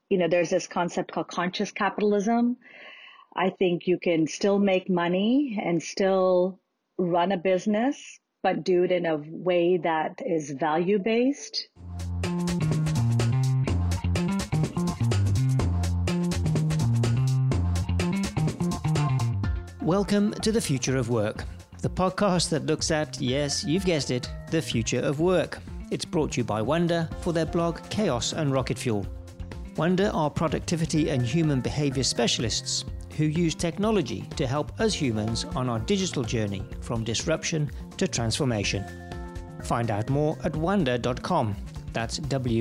There's this concept called conscious capitalism. I think you can still make money and still run a business, but do it in a way that is value-based. Welcome to The Future of Work, the podcast that looks at, yes, you've guessed it, the future of work. It's brought to you by Wonder for their blog Chaos and Rocket Fuel. Wonder are productivity and human behavior specialists who use technology to help us humans on our digital journey from disruption to transformation. Find out more at wonder.com. That's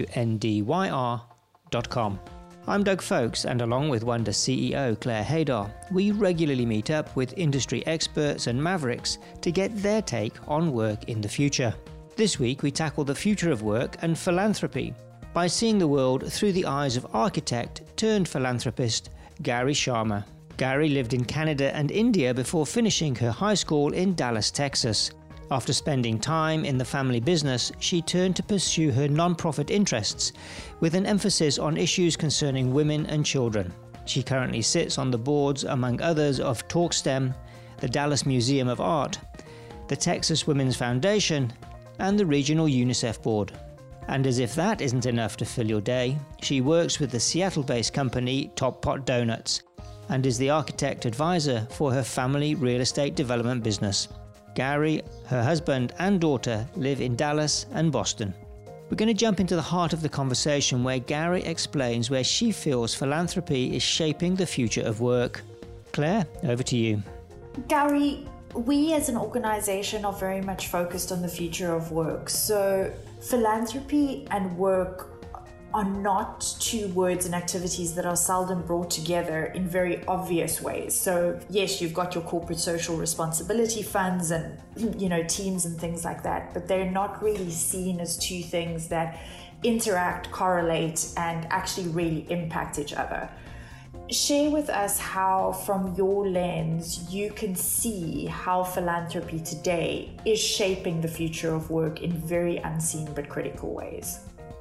WNDYR.com. I'm Doug Folks, and along with Wonder CEO Claire Haydar, we regularly meet up with industry experts and mavericks to get their take on work in the future. This week we tackle the future of work and philanthropy by seeing the world through the eyes of architect turned philanthropist Gary Sharma. Gary lived in Canada and India before finishing her high school in Dallas, Texas. After spending time in the family business, she turned to pursue her non-profit interests with an emphasis on issues concerning women and children. She currently sits on the boards, among others, of TalkSTEM, the Dallas Museum of Art, the Texas Women's Foundation, and the Regional UNICEF Board. And as if that isn't enough to fill your day, she works with the Seattle-based company Top Pot Donuts and is the architect advisor for her family real estate development business. Gary, her husband and daughter live in Dallas and Boston. We're going to jump into the heart of the conversation where Gary explains where she feels philanthropy is shaping the future of work. Claire, over to you. Gary, we as an organization are very much focused on the future of work. So philanthropy and work are not two words and activities that are seldom brought together in very obvious ways. So yes, you've got your corporate social responsibility funds and, teams and things like that, but they're not really seen as two things that interact, correlate, and actually really impact each other. Share with us how, from your lens, you can see how philanthropy today is shaping the future of work in very unseen but critical ways.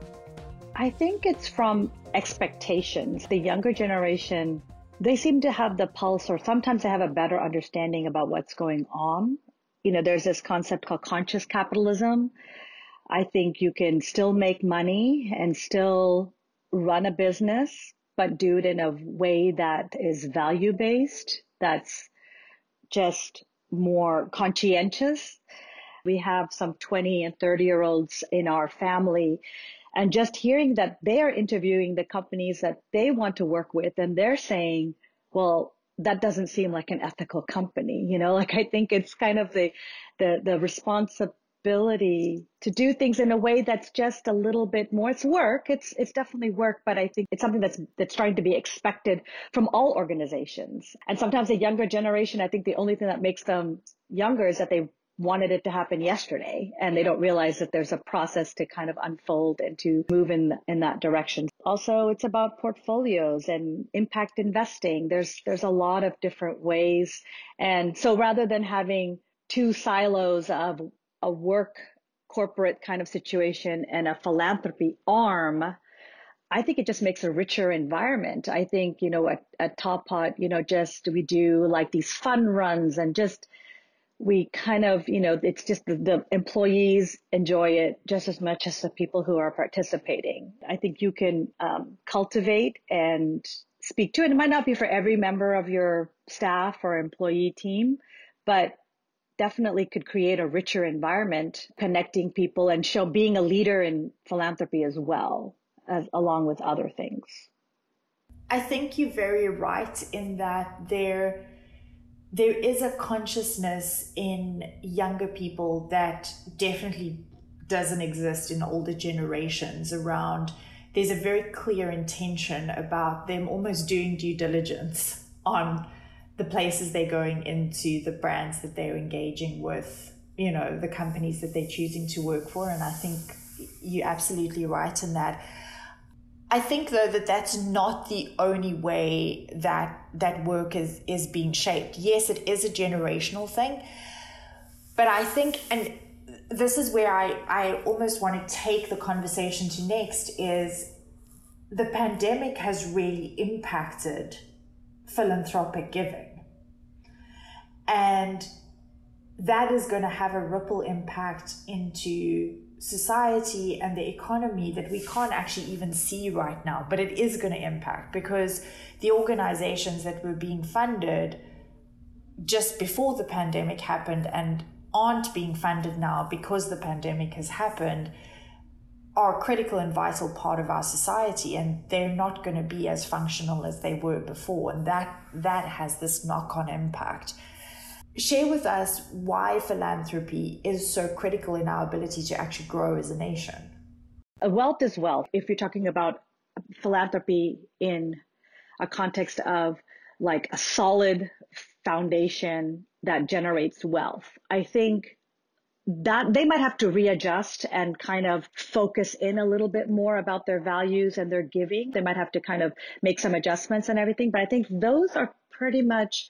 I think it's from expectations. The younger generation, they seem to have the pulse, or sometimes they have a better understanding about what's going on. There's this concept called conscious capitalism. I think you can still make money and still run a business, but do it in a way that is value-based, that's just more conscientious. We have some 20 and 30-year-olds in our family, and just hearing that they are interviewing the companies that they want to work with, and they're saying, well, that doesn't seem like an ethical company. I think it's kind of the responsibility to do things in a way that's just a little bit more. It's work. It's definitely work, but I think it's something that's trying to be expected from all organizations. And sometimes the younger generation, I think the only thing that makes them younger is that they wanted it to happen yesterday, and they don't realize that there's a process to kind of unfold and to move in that direction. Also, it's about portfolios and impact investing. There's a lot of different ways. And so rather than having two silos of a work corporate kind of situation and a philanthropy arm, I think it just makes a richer environment. I think, at Top Pot, just we do like these fun runs and just we kind of, it's just the employees enjoy it just as much as the people who are participating. I think you can cultivate and speak to it. It might not be for every member of your staff or employee team, but definitely could create a richer environment, connecting people and being a leader in philanthropy as well, along with other things. I think you're very right in that there is a consciousness in younger people that definitely doesn't exist in older generations around. There's a very clear intention about them almost doing due diligence on the places they're going into, the brands that they're engaging with, the companies that they're choosing to work for. And I think you're absolutely right in that. I think, though, that that's not the only way that work is being shaped. Yes, it is a generational thing, but I think, and this is where I almost want to take the conversation to next, is the pandemic has really impacted philanthropic giving. And that is going to have a ripple impact into society and the economy that we can't actually even see right now, but it is going to impact, because the organizations that were being funded just before the pandemic happened and aren't being funded now because the pandemic has happened are a critical and vital part of our society, and they're not going to be as functional as they were before, and that has this knock-on impact. Share with us why philanthropy is so critical in our ability to actually grow as a nation. Wealth is wealth. If you're talking about philanthropy in a context of like a solid foundation that generates wealth, I think that they might have to readjust and kind of focus in a little bit more about their values and their giving. They might have to kind of make some adjustments and everything, but I think those are pretty much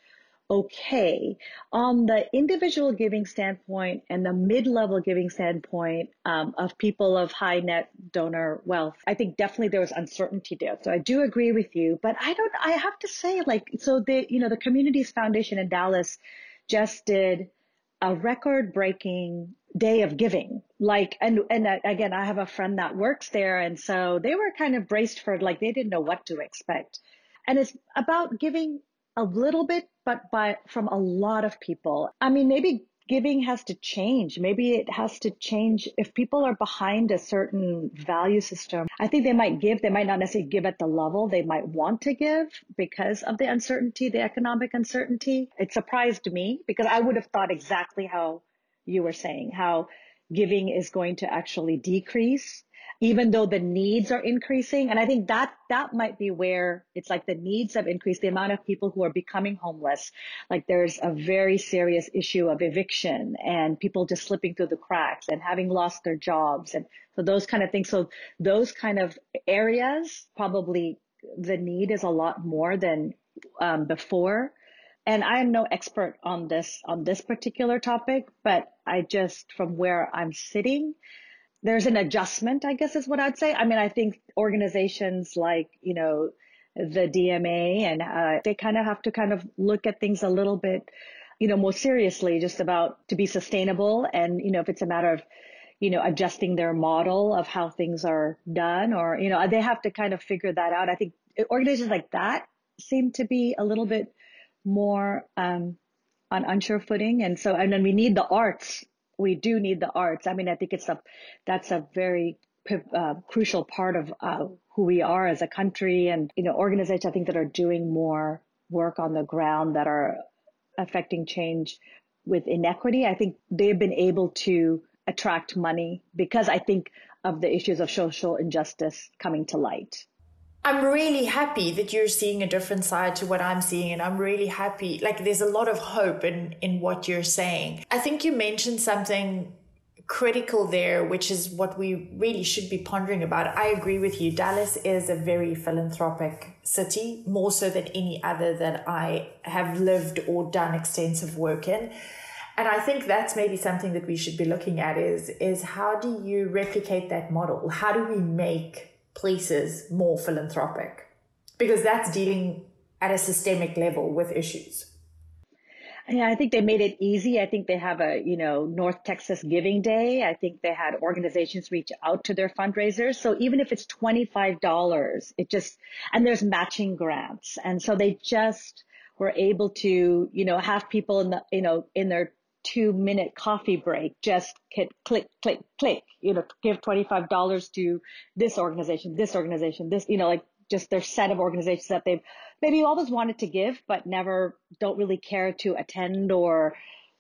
okay. On the individual giving standpoint and the mid-level giving standpoint of people of high net donor wealth, I think definitely there was uncertainty there. So I do agree with you, but I have to say, the Communities Foundation in Dallas just did a record-breaking day of giving. And again, I have a friend that works there, and so they were kind of braced for, they didn't know what to expect. And it's about giving a little bit, but from a lot of people. I mean, maybe giving has to change. Maybe it has to change if people are behind a certain value system. I think they might give. They might not necessarily give at the level they might want to give because of the uncertainty, the economic uncertainty. It surprised me because I would have thought exactly how you were saying, how giving is going to actually decrease, even though the needs are increasing. And I think that might be where it's like the needs have increased, the amount of people who are becoming homeless. Like there's a very serious issue of eviction and people just slipping through the cracks and having lost their jobs. And so those kind of things. So those kind of areas, probably the need is a lot more than before. And I am no expert on this particular topic, but I just, from where I'm sitting, there's an adjustment, I guess is what I'd say. I mean, I think organizations like, the DMA and they kind of have to kind of look at things a little bit, more seriously, just about to be sustainable. And, if it's a matter of, adjusting their model of how things are done, or, they have to kind of figure that out. I think organizations like that seem to be a little bit more on unsure footing. And then we need the arts. We do need the arts. I mean, I think that's a very crucial part of who we are as a country, and organizations I think that are doing more work on the ground that are affecting change with inequity. I think they've been able to attract money because I think of the issues of social injustice coming to light. I'm really happy that you're seeing a different side to what I'm seeing. And I'm really happy, there's a lot of hope in what you're saying. I think you mentioned something critical there, which is what we really should be pondering about. I agree with you. Dallas is a very philanthropic city, more so than any other that I have lived or done extensive work in. And I think that's maybe something that we should be looking at is how do you replicate that model? How do we make places more philanthropic? Because that's dealing at a systemic level with issues. Yeah, I think they made it easy. I think they have a, North Texas Giving Day. I think they had organizations reach out to their fundraisers. So even if it's $25, and there's matching grants. And so they just were able to, have people in their 2-minute coffee break, just hit click, click, click, give $25 to this organization, this, just their set of organizations that they've maybe always wanted to give, but never don't really care to attend or,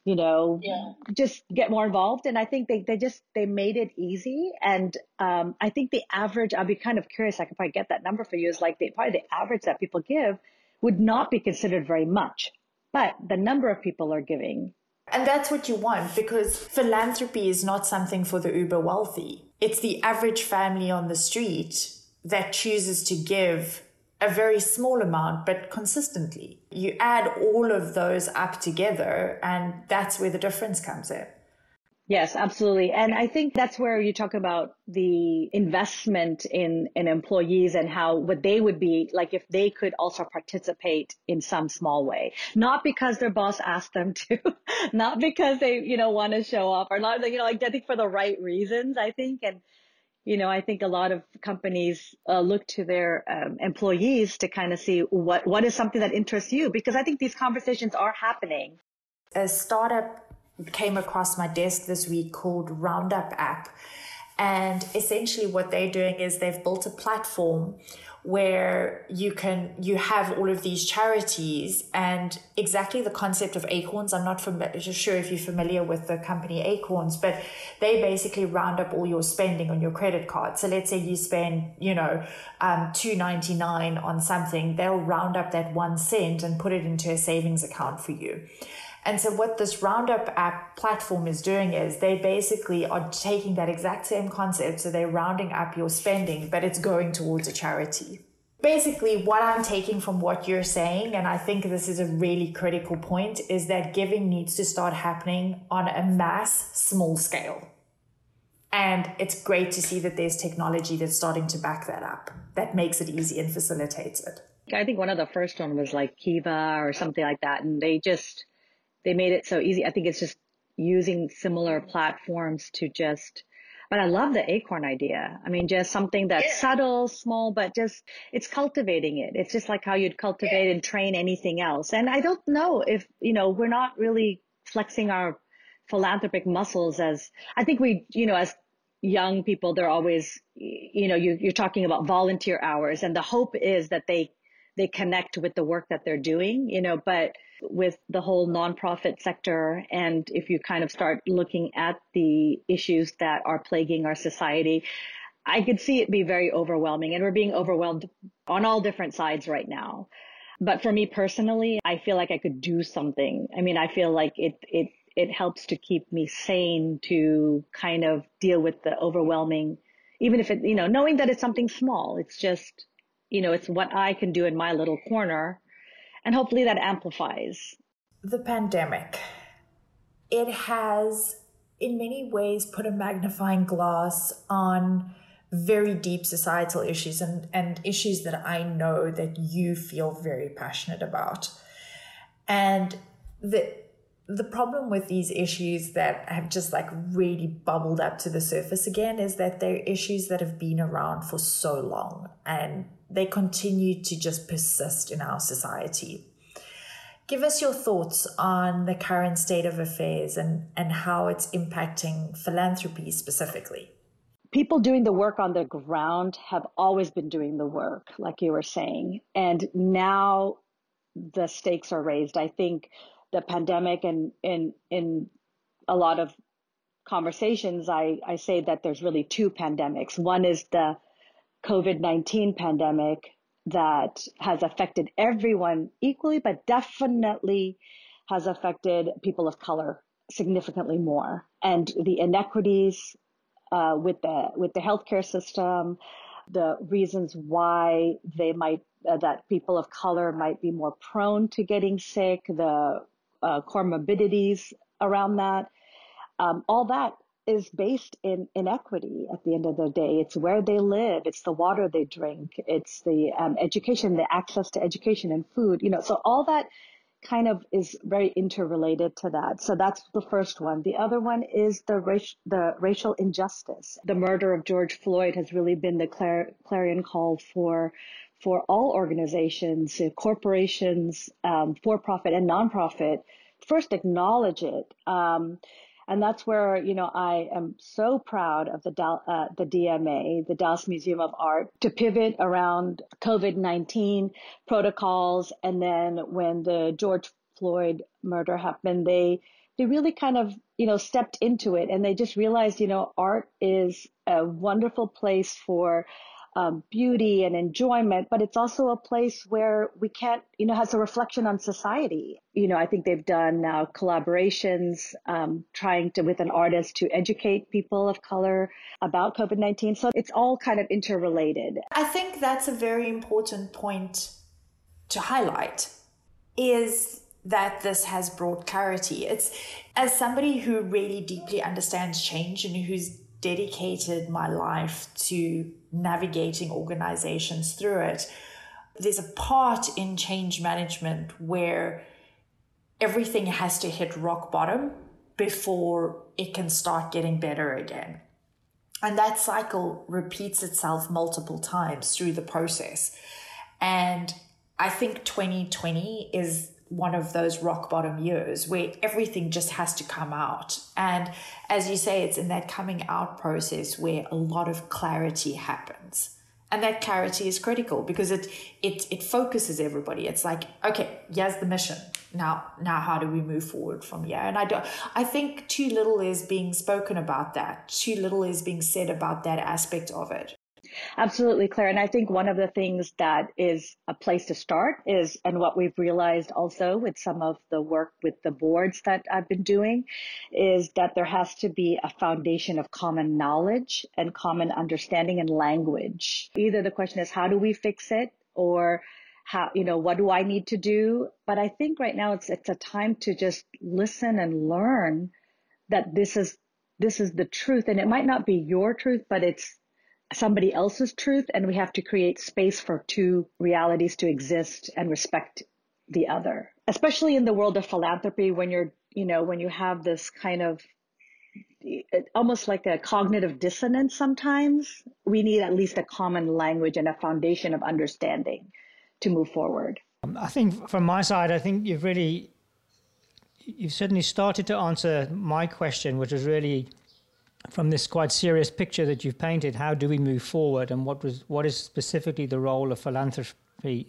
just get more involved. And I think they made it easy. And I think the average, I'd be kind of curious, I could probably get that number for you, is probably the average that people give would not be considered very much, but the number of people are giving. And that's what you want, because philanthropy is not something for the uber wealthy. It's the average family on the street that chooses to give a very small amount, but consistently. You add all of those up together, and that's where the difference comes in. Yes, absolutely. And I think that's where you talk about the investment in employees and how what they would be like if they could also participate in some small way, not because their boss asked them to, not because they, want to show off or not, like I think for the right reasons, I think. And, I think a lot of companies look to their employees to kind of see what is something that interests you, because I think these conversations are happening. A startup came across my desk this week called Roundup App. And essentially what they're doing is they've built a platform where you have all of these charities, and exactly the concept of Acorns. I'm not sure if you're familiar with the company Acorns, but they basically round up all your spending on your credit card. So let's say you spend, $2.99 on something, they'll round up that 1 cent and put it into a savings account for you. And so what this Roundup app platform is doing is they basically are taking that exact same concept. So they're rounding up your spending, but it's going towards a charity. Basically, what I'm taking from what you're saying, and I think this is a really critical point, is that giving needs to start happening on a mass, small scale. And it's great to see that there's technology that's starting to back that up. That makes it easy and facilitates it. I think one of the first one was like Kiva or something like that. And they made it so easy. I think it's just using similar platforms but I love the Acorn idea. I mean, just something that's subtle, small, but it's cultivating it. It's just like how you'd cultivate and train anything else. And I don't know if, we're not really flexing our philanthropic muscles I think we, as young people, they're always, you're talking about volunteer hours, and the hope is that they connect with the work that they're doing, but with the whole nonprofit sector, and if you kind of start looking at the issues that are plaguing our society, I could see it be very overwhelming, and we're being overwhelmed on all different sides right now. But for me personally, I feel like I could do something. I mean, I feel like it helps to keep me sane, to kind of deal with the overwhelming, even if it, knowing that it's something small. It's just, it's what I can do in my little corner, and hopefully that amplifies. The pandemic, it has in many ways put a magnifying glass on very deep societal issues and issues that I know that you feel very passionate about. And the problem with these issues that have just like really bubbled up to the surface again is that they're issues that have been around for so long, and they continue to just persist in our society. Give us your thoughts on the current state of affairs and how it's impacting philanthropy specifically. People doing the work on the ground have always been doing the work, like you were saying, and now the stakes are raised. I think the pandemic, and in a lot of conversations, I say that there's really two pandemics. One is the COVID-19 pandemic that has affected everyone equally, but definitely has affected people of color significantly more. And the inequities with the healthcare system, the reasons why that people of color might be more prone to getting sick, the comorbidities around that, all that is based in inequity at the end of the day. It's where they live. It's the water they drink. It's the education, the access to education and food, so all that kind of is very interrelated to that. So that's the first one. The other one is the racial injustice. The murder of George Floyd has really been the clarion call for all organizations, corporations, for-profit and nonprofit, first acknowledge it. And that's where, I am so proud of the DMA, the Dallas Museum of Art, to pivot around COVID-19 protocols. And then when the George Floyd murder happened, they really kind of, stepped into it, and they just realized, art is a wonderful place for beauty and enjoyment, but it's also a place where we can't, has a reflection on society. I think they've done now collaborations, trying to, with an artist, to educate people of color about COVID-19. So it's all kind of interrelated. I think that's a very important point to highlight, is that this has brought clarity. It's, as somebody who really deeply understands change and who's dedicated my life to navigating organizations through it, there's a part in change management where everything has to hit rock bottom before it can start getting better again. And that cycle repeats itself multiple times through the process. And I think 2020 is one of those rock bottom years where everything just has to come out. And as you say, it's in that coming out process where a lot of clarity happens. And that clarity is critical because it focuses everybody. It's like, okay, here's the mission. Now how do we move forward from here? And I think too little is being spoken about that. Too little is being said about that aspect of it. Absolutely, Claire. And I think one of the things that is a place to start is, and what we've realized also with some of the work with the boards that I've been doing, is that there has to be a foundation of common knowledge and common understanding and language. Either the question is, how do we fix it? Or how, what do I need to do? But I think right now it's a time to just listen and learn that this is the truth. And it might not be your truth, but it's somebody else's truth, and we have to create space for two realities to exist and respect the other. Especially in the world of philanthropy, when when you have this kind of almost like a cognitive dissonance sometimes, we need at least a common language and a foundation of understanding to move forward. I think from my side, I think you've certainly started to answer my question, which was really, from this quite serious picture that you've painted, how do we move forward, and what is specifically the role of philanthropy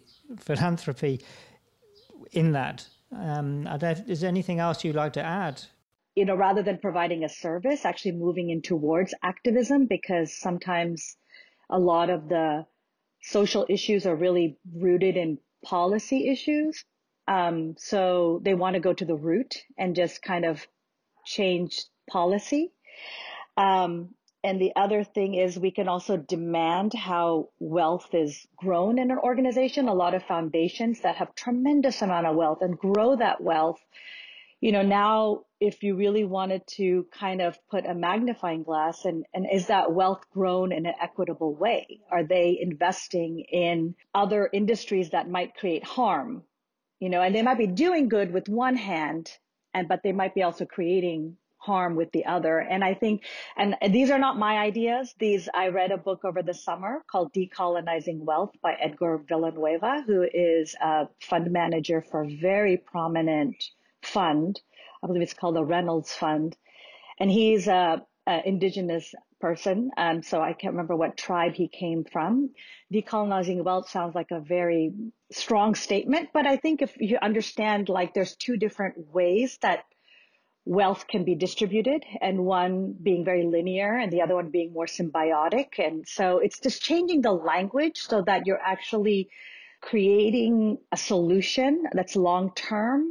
in that? Is there anything else you'd like to add? Rather than providing a service, actually moving in towards activism, because sometimes a lot of the social issues are really rooted in policy issues. So they want to go to the root and just kind of change policy. And the other thing is we can also demand how wealth is grown in an organization. A lot of foundations that have tremendous amount of wealth and grow that wealth. Now if you really wanted to kind of put a magnifying glass and is that wealth grown in an equitable way? Are they investing in other industries that might create harm? And they might be doing good with one hand, but they might be also creating harm with the other. And I think, and these are not my ideas. I read a book over the summer called Decolonizing Wealth by Edgar Villanueva, who is a fund manager for a very prominent fund. I believe it's called the Reynolds Fund. And he's a indigenous person. So I can't remember what tribe he came from. Decolonizing wealth sounds like a very strong statement, but I think if you understand, like, there's two different ways that wealth can be distributed, and one being very linear and the other one being more symbiotic. And so it's just changing the language so that you're actually creating a solution that's long-term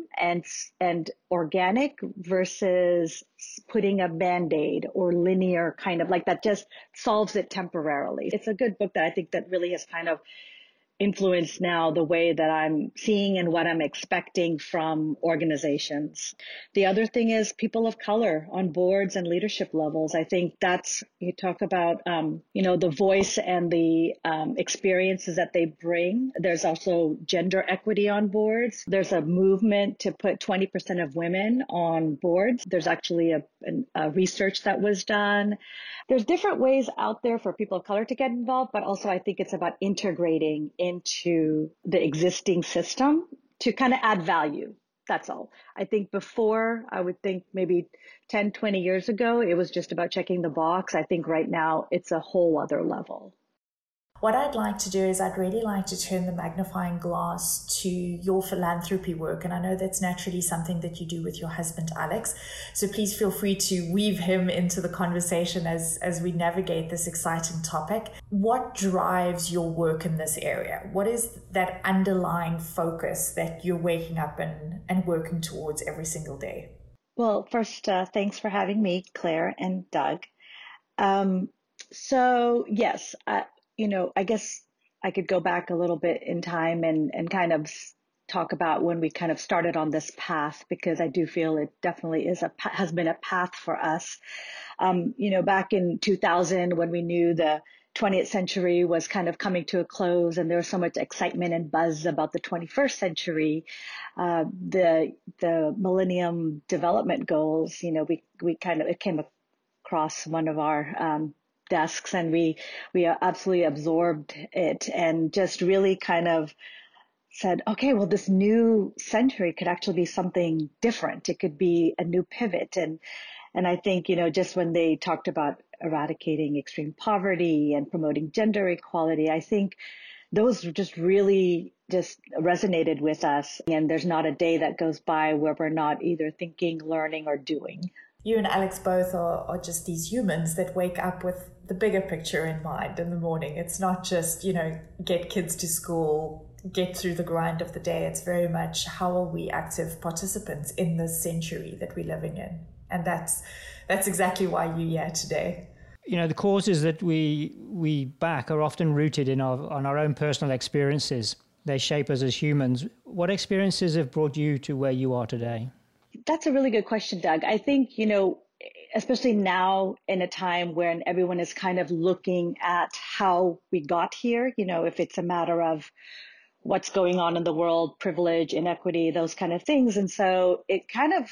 and organic versus putting a Band-Aid or linear kind of like that just solves it temporarily. It's a good book that I think that really has kind of influence now the way that I'm seeing and what I'm expecting from organizations. The other thing is people of color on boards and leadership levels. I think you talk about, the voice and the experiences that they bring. There's also gender equity on boards. There's a movement to put 20% of women on boards. There's actually a research that was done. There's different ways out there for people of color to get involved, but also I think it's about integrating into the existing system to kind of add value. That's all. I think before, I would think maybe 10, 20 years ago, it was just about checking the box. I think right now it's a whole other level. What I'd like to do is I'd really like to turn the magnifying glass to your philanthropy work. And I know that's naturally something that you do with your husband, Alex. So please feel free to weave him into the conversation as we navigate this exciting topic. What drives your work in this area? What is that underlying focus that you're waking up and working towards every single day? Well, first, thanks for having me, Claire and Doug. So yes, I guess I could go back a little bit in time and kind of talk about when we kind of started on this path, because I do feel it definitely has been a path for us. Back in 2000, when we knew the 20th century was kind of coming to a close and there was so much excitement and buzz about the 21st century, the Millennium Development Goals, it came across one of our desks, and we absolutely absorbed it and just really kind of said, okay, well, this new century could actually be something different. It could be a new pivot. And I think, just when they talked about eradicating extreme poverty and promoting gender equality, I think those just really just resonated with us. And there's not a day that goes by where we're not either thinking, learning, or doing. You and Alex both are just these humans that wake up with the bigger picture in mind in the morning. It's not just, get kids to school, get through the grind of the day. It's very much, how are we active participants in this century that we're living in? And that's exactly why you're here today. The causes that we back are often rooted on our own personal experiences. They shape us as humans. What experiences have brought you to where you are today? That's a really good question, Doug. I think, especially now in a time when everyone is kind of looking at how we got here, if it's a matter of what's going on in the world, privilege, inequity, those kind of things. And so it kind of,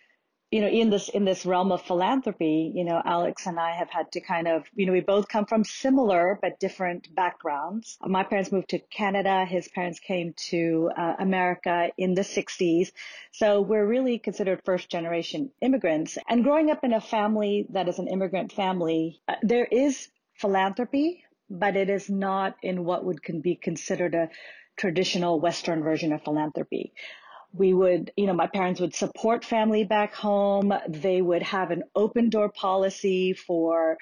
in this realm of philanthropy, Alex and I have had to kind of, we both come from similar but different backgrounds. My parents moved to Canada. His parents came to America in the 60s. So we're really considered first generation immigrants. And growing up in a family that is an immigrant family, there is philanthropy, but it is not in what can be considered a traditional Western version of philanthropy. We would, my parents would support family back home. They would have an open door policy for,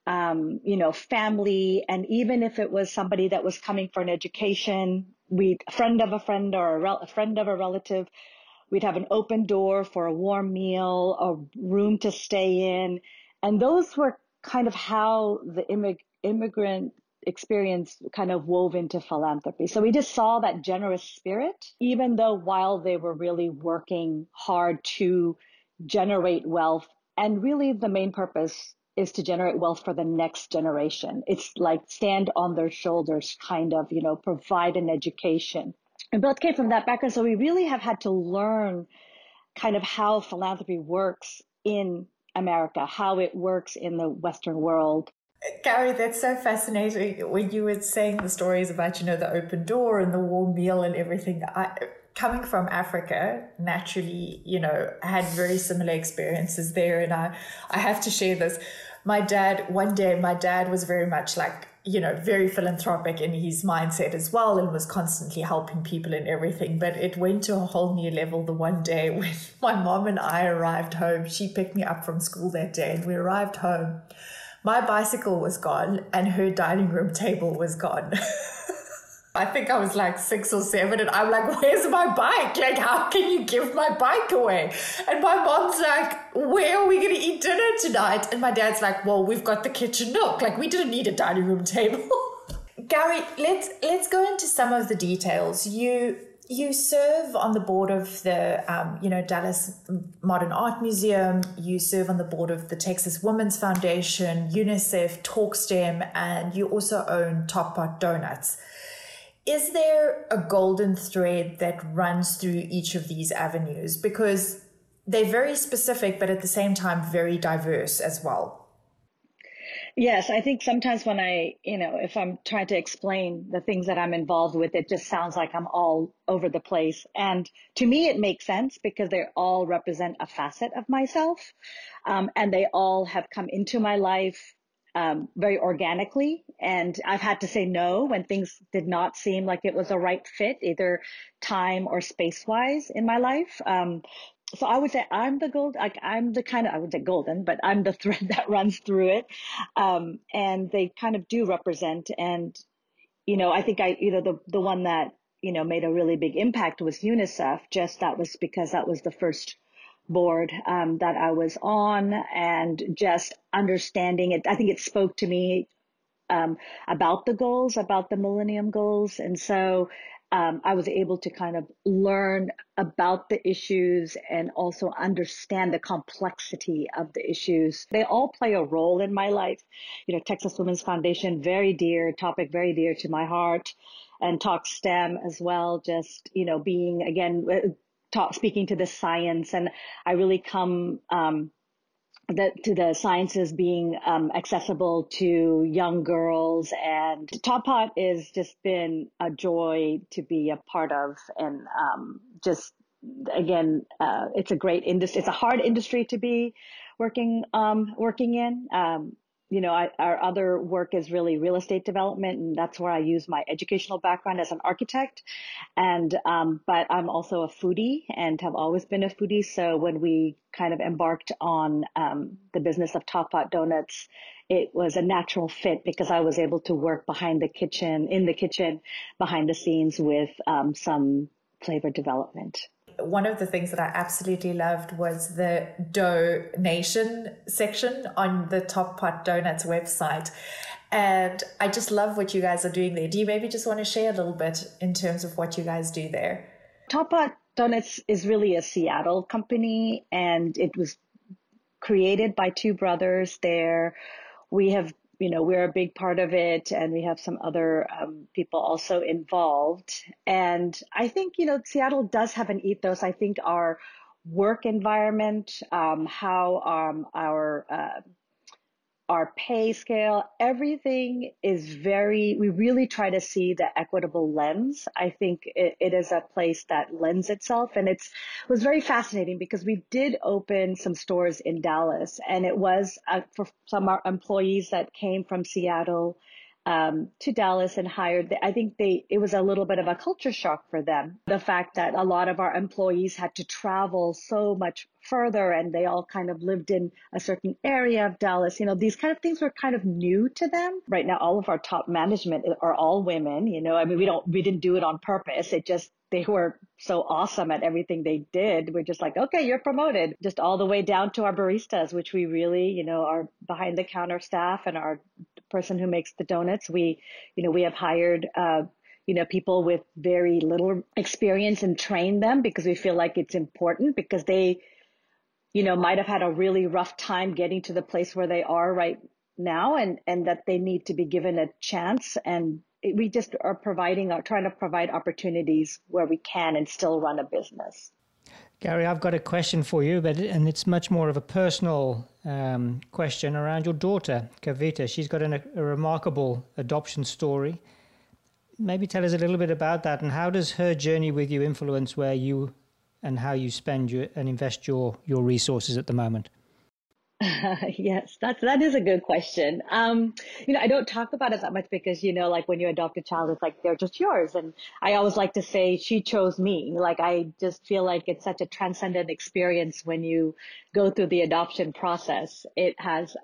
family. And even if it was somebody that was coming for an education, a friend of a friend or a friend of a relative, we'd have an open door for a warm meal, a room to stay in. And those were kind of how the immigrant experience kind of wove into philanthropy. So we just saw that generous spirit, even though while they were really working hard to generate wealth. And really the main purpose is to generate wealth for the next generation. It's like stand on their shoulders, kind of, provide an education. And both came from that background. So we really have had to learn kind of how philanthropy works in America, how it works in the Western world. Gary, that's so fascinating. When you were saying the stories about, the open door and the warm meal and everything, coming from Africa, naturally, had very similar experiences there. And I have to share this. One day, my dad was very much like, very philanthropic in his mindset as well, and was constantly helping people and everything. But it went to a whole new level the one day when my mom and I arrived home. She picked me up from school that day, and we arrived home. My bicycle was gone and her dining room table was gone. I think I was like 6 or 7 and I'm like, where's my bike? Like, how can you give my bike away? And my mom's like, where are we going to eat dinner tonight? And my dad's like, well, we've got the kitchen nook. Like, we didn't need a dining room table. Gary, let's go into some of the details. You serve on the board of the, Dallas Modern Art Museum. You serve on the board of the Texas Women's Foundation, UNICEF, TalkSTEM, and you also own Top Pot Donuts. Is there a golden thread that runs through each of these avenues? Because they're very specific, but at the same time, very diverse as well. Yes, I think sometimes when if I'm trying to explain the things that I'm involved with, it just sounds like I'm all over the place. And to me, it makes sense because they all represent a facet of myself. And they all have come into my life very organically. And I've had to say no when things did not seem like it was a right fit, either time or space wise in my life. So I would say I would say golden, but I'm the thread that runs through it. And they kind of do represent. And, I think the one that, made a really big impact was UNICEF. That was because that was the first board that I was on, and just understanding it. I think it spoke to me about the goals, about the Millennium Goals. And so I was able to kind of learn about the issues and also understand the complexity of the issues. They all play a role in my life. Texas Women's Foundation, very dear topic, very dear to my heart, and Talk STEM as well. Just, being again, speaking to the science, and I really come, to the sciences being accessible to young girls. And Top Pot has just been a joy to be a part of. And just, again, it's a great industry. It's a hard industry to be working in. Our other work is really real estate development, and that's where I use my educational background as an architect. And but I'm also a foodie and have always been a foodie. So when we kind of embarked on the business of Top Pot Donuts, it was a natural fit because I was able to work in the kitchen, behind the scenes with some flavor development. One of the things that I absolutely loved was the donation section on the Top Pot Donuts website. And I just love what you guys are doing there. Do you maybe just want to share a little bit in terms of what you guys do there? Top Pot Donuts is really a Seattle company, and it was created by two brothers there. We're a big part of it, and we have some other people also involved. And I think, Seattle does have an ethos. I think our work environment, how our pay scale, everything is we really try to see the equitable lens. I think it is a place that lends itself. And it was very fascinating because we did open some stores in Dallas, and it was for some of our employees that came from Seattle to Dallas and hired. I think it was a little bit of a culture shock for them. The fact that a lot of our employees had to travel so much further, and they all kind of lived in a certain area of Dallas. These kind of things were kind of new to them. Right now, all of our top management are all women. We didn't do it on purpose. They were so awesome at everything they did. We're just like, okay, you're promoted. Just all the way down to our baristas, which we really, our behind the counter staff and our person who makes the donuts. We have hired, people with very little experience and trained them because we feel like it's important, because they, might have had a really rough time getting to the place where they are right now, and that they need to be given a chance. And we just are trying to provide opportunities where we can and still run a business. Gary, I've got a question for you, and it's much more of a personal question around your daughter, Kavita. She's got a remarkable adoption story. Maybe tell us a little bit about that, and how does her journey with you influence where you and how you spend and invest your resources at the moment? Yes, that is a good question. I don't talk about it that much because, like when you adopt a child, it's like they're just yours. And I always like to say she chose me. Like, I just feel like it's such a transcendent experience when you go through the adoption process. It has,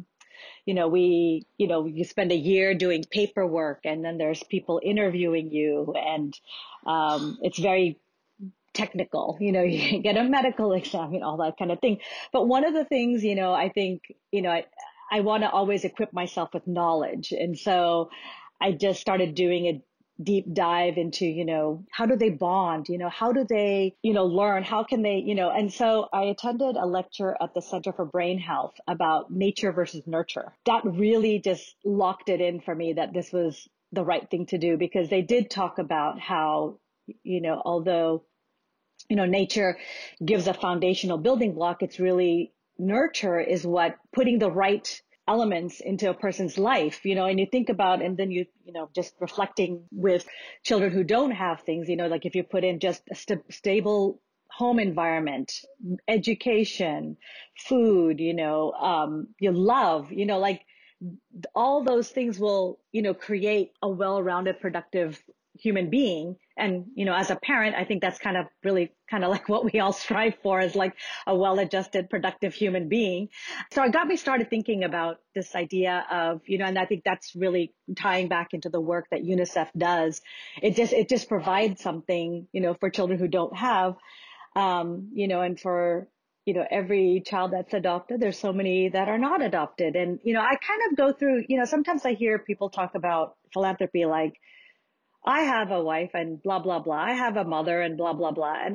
you spend a year doing paperwork, and then there's people interviewing you, and it's very technical, you get a medical exam and all that kind of thing. But one of the things, I think, I want to always equip myself with knowledge. And so I just started doing a deep dive into, how do they bond? How do they, learn? How can they, and so I attended a lecture at the Center for Brain Health about nature versus nurture. That really just locked it in for me that this was the right thing to do, because they did talk about how, although nature gives a foundational building block, it's really nurture is what putting the right elements into a person's life, and you think about, and then just reflecting with children who don't have things, like if you put in just a stable home environment, education, food, your love, like all those things will, create a well-rounded, productive human being. And, as a parent, I think that's kind of like what we all strive for, is like a well-adjusted, productive human being. So it got me started thinking about this idea of, and I think that's really tying back into the work that UNICEF does. It just provides something, for children who don't have, and for, every child that's adopted, there's so many that are not adopted. And, I kind of go through, sometimes I hear people talk about philanthropy like, I have a wife and blah, blah, blah. I have a mother and blah, blah, blah. And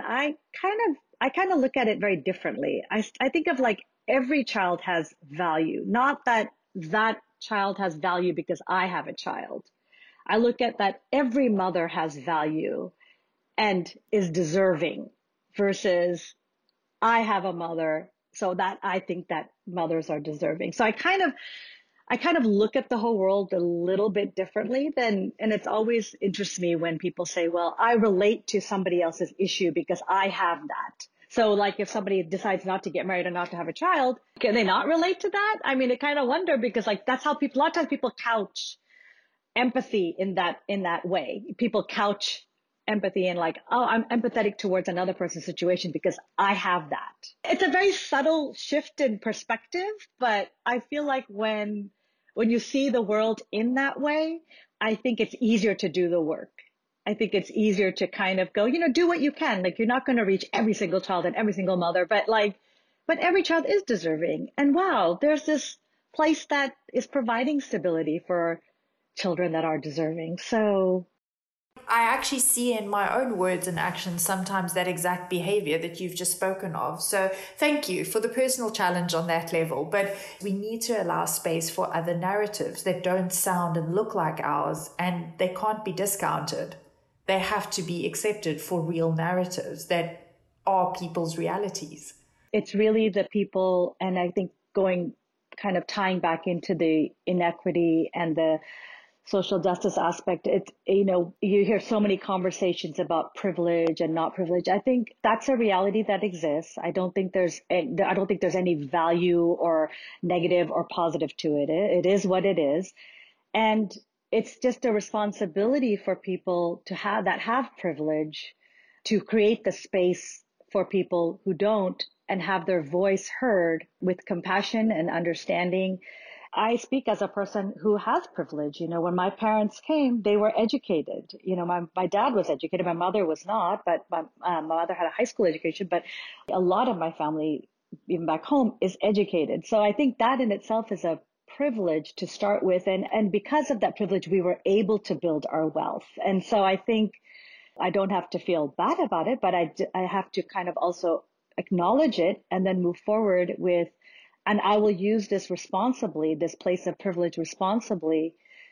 I kind of look at it very differently. I think of like every child has value, not that that child has value because I have a child. I look at that every mother has value and is deserving versus I have a mother, so that I think that mothers are deserving. So I kind of look at the whole world a little bit differently than, and it's always interests me when people say, well, I relate to somebody else's issue because I have that. So like if somebody decides not to get married or not to have a child, can they not relate to that? I mean, I kind of wonder because like that's how people, a lot of times people couch empathy in that way. People couch empathy in like, oh, I'm empathetic towards another person's situation because I have that. It's a very subtle shift in perspective, but I feel like when you see the world in that way, I think it's easier to do the work. I think it's easier to kind of go, do what you can. Like you're not going to reach every single child and every single mother, but every child is deserving. And wow, there's this place that is providing stability for children that are deserving. So I actually see in my own words and actions sometimes that exact behavior that you've just spoken of. So thank you for the personal challenge on that level. But we need to allow space for other narratives that don't sound and look like ours, and they can't be discounted. They have to be accepted for real narratives that are people's realities. It's really the people, and I think going kind of tying back into the inequity and the social justice aspect, it's, you hear so many conversations about privilege and not privilege. I think that's a reality that exists. I don't think there's any value or negative or positive to it. It is what it is. And it's just a responsibility for people to have privilege to create the space for people who don't and have their voice heard with compassion and understanding. I speak as a person who has privilege. When my parents came, they were educated. My dad was educated. My mother was not, but my mother had a high school education. But a lot of my family, even back home, is educated. So I think that in itself is a privilege to start with. And because of that privilege, we were able to build our wealth. And so I think I don't have to feel bad about it, but I have to kind of also acknowledge it and then move forward with, and I will use this responsibly, this place of privilege responsibly,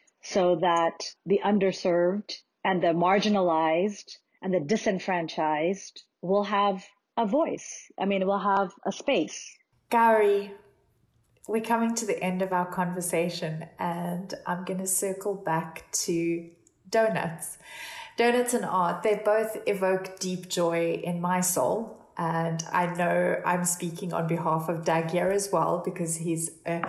so that the underserved and the marginalized and the disenfranchised will have a voice. I mean, we'll have a space. Gowri, we're coming to the end of our conversation, and I'm going to circle back to donuts. Donuts and art, they both evoke deep joy in my soul. And I know I'm speaking on behalf of Doug here as well, because he's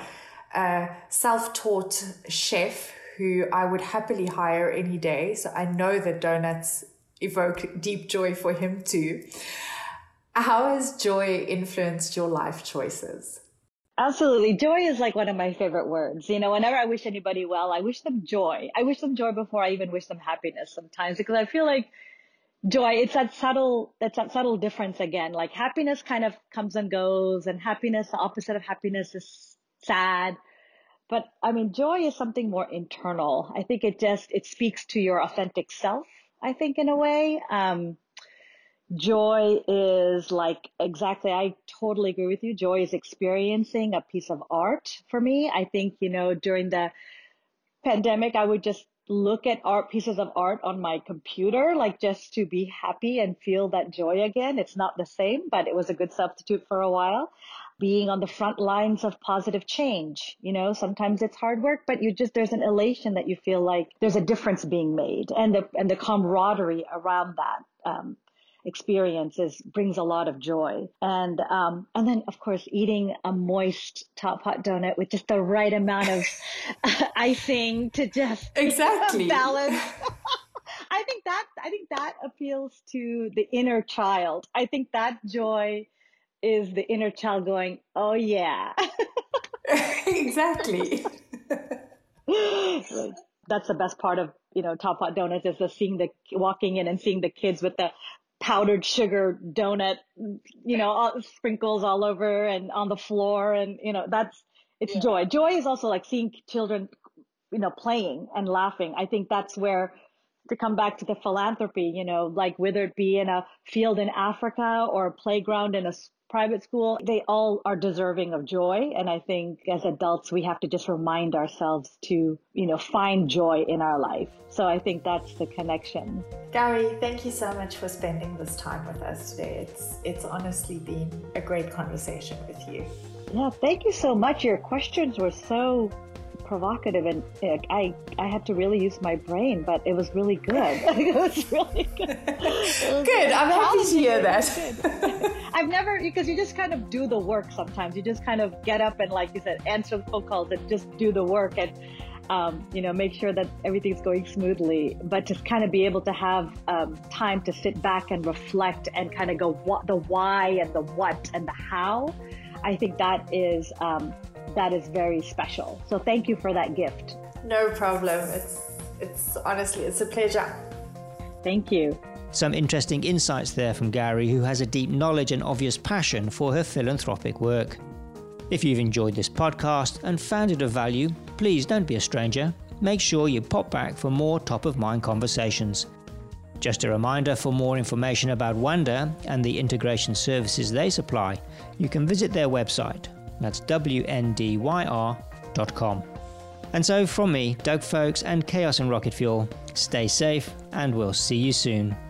a self-taught chef who I would happily hire any day. So I know that donuts evoke deep joy for him too. How has joy influenced your life choices? Absolutely. Joy is like one of my favorite words. Whenever I wish anybody well, I wish them joy. I wish them joy before I even wish them happiness sometimes, because I feel like joy, it's that subtle difference again. Like happiness kind of comes and goes, and happiness, the opposite of happiness is sad. But I mean, joy is something more internal. I think it speaks to your authentic self, I think, in a way. Joy is like, exactly, I totally agree with you. Joy is experiencing a piece of art for me. I think, during the pandemic, I would just look at pieces of art on my computer, like just to be happy and feel that joy again. It's not the same, but it was a good substitute for a while. Being on the front lines of positive change, sometimes it's hard work, but there's an elation that you feel like there's a difference being made, and the camaraderie around that, experiences brings a lot of joy. And then of course eating a moist Top Hot donut with just the right amount of icing to just exactly balance. I think that appeals to the inner child. I think that joy is the inner child going, oh yeah. Exactly. That's the best part of, Top Hot Donuts, is walking in and seeing the kids with the powdered sugar donut, sprinkles all over and on the floor. And, it's joy. Joy is also like seeing children, playing and laughing. I think that's where to come back to the philanthropy, like whether it be in a field in Africa or a playground in a private school, they all are deserving of joy. And I think as adults, we have to just remind ourselves to, find joy in our life. So I think that's the connection. Gary, thank you so much for spending this time with us today. It's honestly been a great conversation with you. Yeah, thank you so much. Your questions were so provocative, and I had to really use my brain, but it was really good. It was really good. Good. I'm happy to hear that. I've never, because you just kind of do the work sometimes. You just kind of get up and, like you said, answer the phone calls and just do the work and, make sure that everything's going smoothly. But just kind of be able to have time to sit back and reflect and kind of go the why and the what and the how. I think that is very special. So thank you for that gift. No problem. It's honestly, it's a pleasure. Thank you. Some interesting insights there from Gary, who has a deep knowledge and obvious passion for her philanthropic work. If you've enjoyed this podcast and found it of value, please don't be a stranger. Make sure you pop back for more top-of-mind conversations. Just a reminder, for more information about Wanda and the integration services they supply, you can visit their website. That's WNDYR.com. And so from me, Doug Folks and Chaos and Rocket Fuel, stay safe and we'll see you soon.